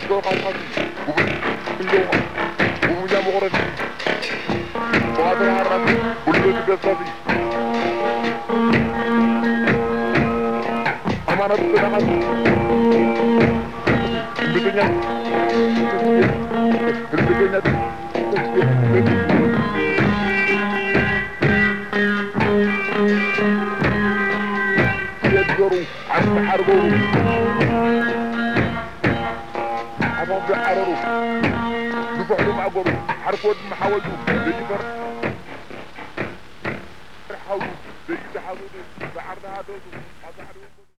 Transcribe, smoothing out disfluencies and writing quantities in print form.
Go on. Umunya mo rin. Bago harap. Bullo di besabi. Amanat ko na kasi. Bito niya. Bito niya. يدروا عن حربوا عمهم بيحرروا بفعلوا مع قروا حركوا محاولوا بيجبر حاولوا بيجي تحاولوا بعرضها دوزوا